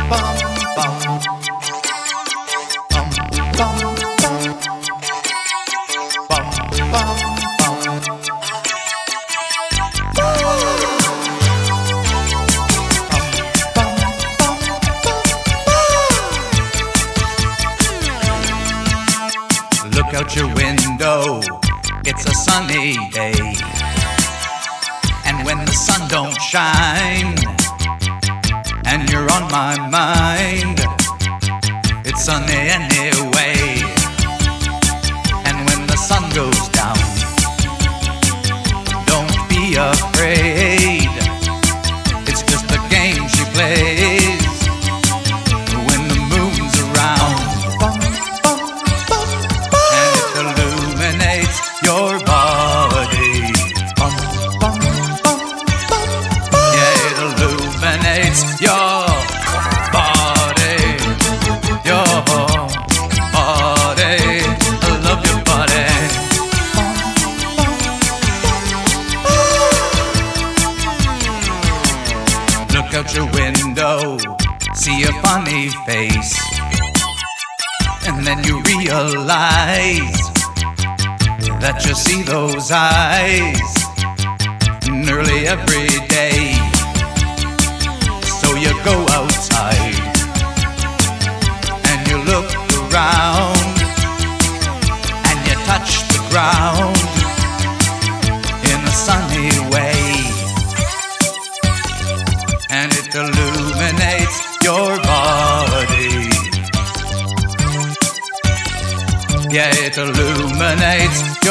Look out your window, it's a sunny day. And when the sun don't shine and you're on my mind, it's sunny anyway. And when the sun goes down, don't be afraid, it's just a game she plays when the moon's around. Your body, yeah, it illuminates your body, your body. I love your body. Look out your window, see a funny face, and then you realize that you see those eyes nearly every day. So you go outside and you look around and you touch the ground in a sunny way, and it illuminates your body. Yeah, it illuminates